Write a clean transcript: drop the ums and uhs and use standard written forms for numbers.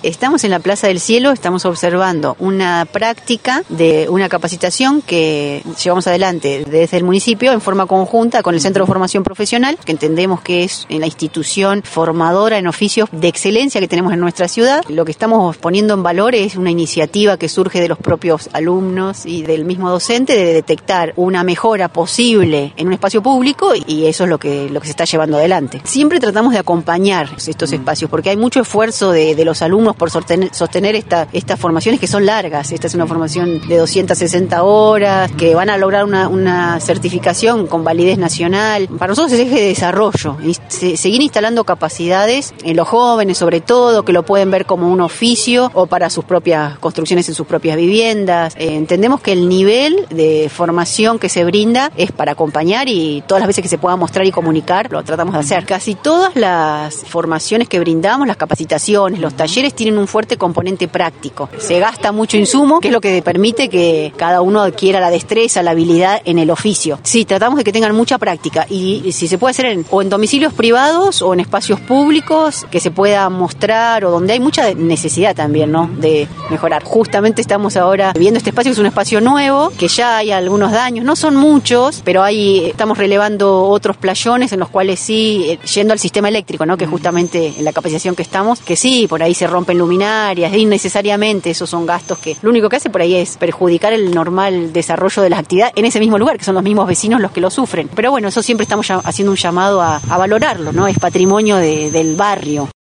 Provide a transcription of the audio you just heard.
Estamos en la Plaza del Cielo, estamos observando una práctica de una capacitación que llevamos adelante desde el municipio en forma conjunta con el Centro de Formación Profesional, que entendemos que es la institución formadora en oficios de excelencia que tenemos en nuestra ciudad. Lo que estamos poniendo en valor es una iniciativa que surge de los propios alumnos y del mismo docente de detectar una mejora posible en un espacio público, y eso es lo que se está llevando adelante. Siempre tratamos de acompañar estos espacios porque hay mucho esfuerzo de los alumnos por sostener estas formaciones que son largas. Esta es una formación de 260 horas que van a lograr una certificación con validez nacional. Para nosotros es eje de desarrollo, seguir instalando capacidades en los jóvenes, sobre todo, que lo pueden ver como un oficio o para sus propias construcciones en sus propias viviendas. Entendemos que el nivel de formación que se brinda es para acompañar, y todas las veces que se pueda mostrar y comunicar lo tratamos de hacer. Casi todas las formaciones que brindamos, las capacitaciones, los talleres, tienen un fuerte componente práctico. Se gasta mucho insumo, que es lo que permite que cada uno adquiera la destreza, la habilidad en el oficio. Sí, tratamos de que tengan mucha práctica, y si se puede hacer en domicilios privados o en espacios públicos que se pueda mostrar, o donde hay mucha necesidad también, ¿no?, de mejorar. Justamente estamos ahora viendo este espacio, que es un espacio nuevo, que ya hay algunos daños, no son muchos, pero estamos relevando otros playones en los cuales sí, yendo al sistema eléctrico, ¿no?, que justamente en la capacitación que estamos, que sí, por ahí se rompen luminarias, innecesariamente. Esos son gastos que lo único que hace por ahí es perjudicar el normal desarrollo de las actividades en ese mismo lugar, que son los mismos vecinos los que lo sufren. Pero bueno, eso siempre estamos haciendo un llamado a valorarlo, ¿no? Es patrimonio del barrio.